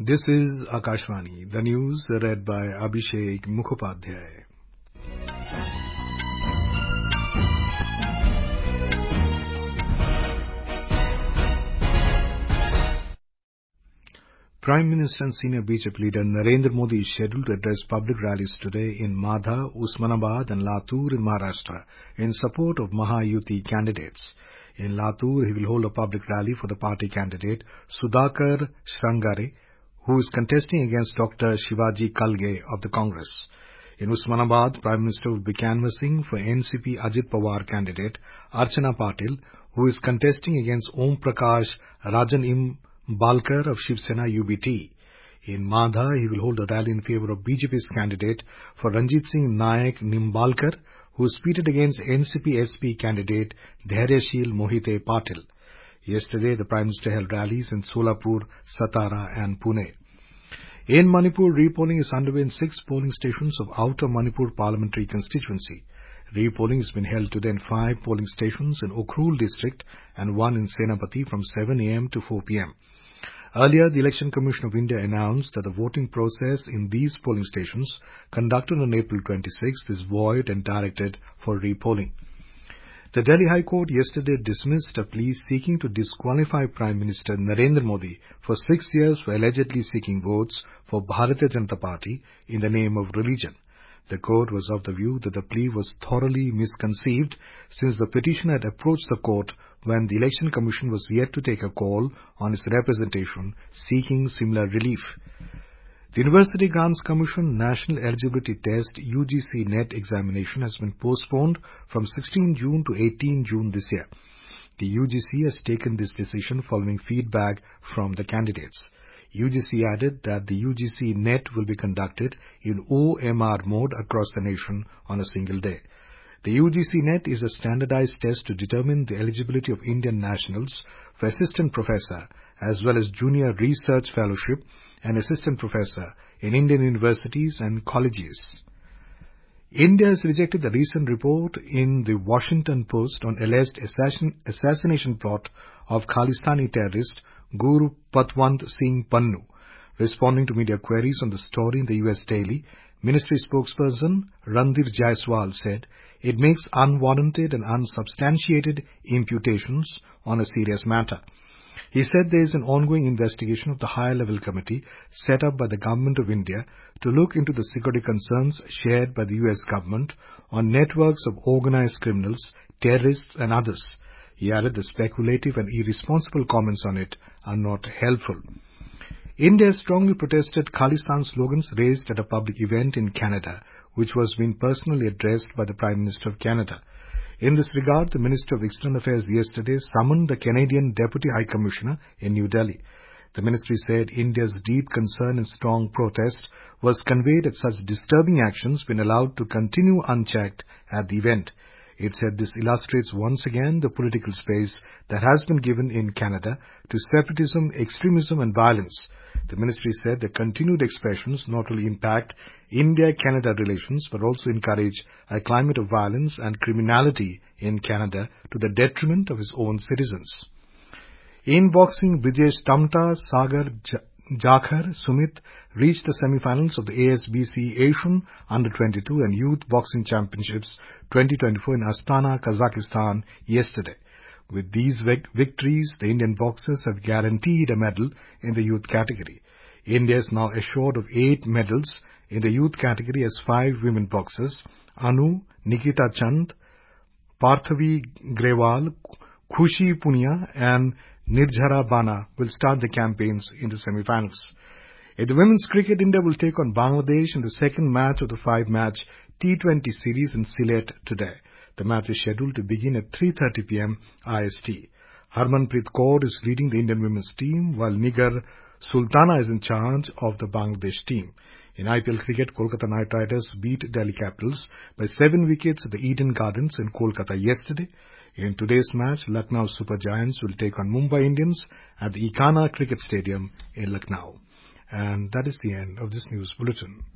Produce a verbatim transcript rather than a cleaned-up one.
This is Akashvani, the news read by Abhishek Mukhopadhyay. Prime Minister and Senior B J P leader Narendra Modi is scheduled to address public rallies today in Madha, Usmanabad and Latur in Maharashtra in support of Mahayuti candidates. In Latur, he will hold a public rally for the party candidate Sudhakar Shrangare, who is contesting against Doctor Shivaji Kalge of the Congress. In Usmanabad, Prime Minister will be canvassing for N C P Ajit Pawar candidate Archana Patil, who is contesting against Om Prakash Rajan Im Balkar of Shiv Sena U B T. In Madha, he will hold a rally in favor of B J P's candidate for Ranjit Singh Nayak Nimbalkar, who is pitted against N C P S P candidate Dhairyashil Mohite Patil. Yesterday, the Prime Minister held rallies in Solapur, Satara and Pune. In Manipur, repolling is underway in six polling stations of Outer Manipur Parliamentary Constituency. Repolling has been held today in five polling stations in Ukhrul district and one in Senapati from seven a m to four p m Earlier, the Election Commission of India announced that the voting process in these polling stations, conducted on April twenty-sixth, is void and directed for repolling. The Delhi High Court yesterday dismissed a plea seeking to disqualify Prime Minister Narendra Modi for six years for allegedly seeking votes for Bharatiya Janata Party in the name of religion. The court was of the view that the plea was thoroughly misconceived since the petitioner had approached the court when the Election Commission was yet to take a call on its representation seeking similar relief. The University Grants Commission National Eligibility Test U G C NET examination has been postponed from sixteenth June to eighteenth June this year. The U G C has taken this decision following feedback from the candidates. U G C added that the U G C NET will be conducted in O M R mode across the nation on a single day. The U G C NET is a standardized test to determine the eligibility of Indian nationals for assistant professor as well as junior research fellowship and assistant professor in Indian universities and colleges. India has rejected the recent report in the Washington Post on alleged assassin, assassination plot of Khalistani terrorist Guru Patwant Singh Pannu. Responding to media queries on the story in the U S Daily, Ministry spokesperson Randir Jaiswal said it makes unwarranted and unsubstantiated imputations on a serious matter. He said there is an ongoing investigation of the higher-level committee set up by the Government of India to look into the security concerns shared by the U S government on networks of organized criminals, terrorists and others. He added the speculative and irresponsible comments on it are not helpful. India strongly protested Khalistan slogans raised at a public event in Canada, which was being personally addressed by the Prime Minister of Canada. In this regard, the Minister of External Affairs yesterday summoned the Canadian Deputy High Commissioner in New Delhi. The ministry said India's deep concern and strong protest was conveyed at such disturbing actions being allowed to continue unchecked at the event. It said this illustrates once again the political space that has been given in Canada to separatism, extremism and violence. The ministry said the continued expressions not only impact India-Canada relations but also encourage a climate of violence and criminality in Canada to the detriment of its own citizens. In boxing, Brijesh Tamta, Sagar Jakhar Sumit reached the semi-finals of the A S B C Asian Under twenty-two and Youth Boxing Championships twenty twenty-four in Astana, Kazakhstan yesterday. With these victories, the Indian boxers have guaranteed a medal in the youth category. India is now assured of eight medals in the youth category as five women boxers, Anu, Nikita Chand, Parthavi Grewal, Khushi Punia and Nirjara Bana will start the campaigns in the semi-finals. In the women's cricket, India will take on Bangladesh in the second match of the five-match T twenty series in Sylhet today. The match is scheduled to begin at three thirty p m I S T. Harmanpreet Kaur is leading the Indian women's team, while Nigar Sultana is in charge of the Bangladesh team. In I P L cricket, Kolkata Knight Riders beat Delhi Capitals by seven wickets at the Eden Gardens in Kolkata yesterday. In today's match, Lucknow Super Giants will take on Mumbai Indians at the Ikana Cricket Stadium in Lucknow. And that is the end of this news bulletin.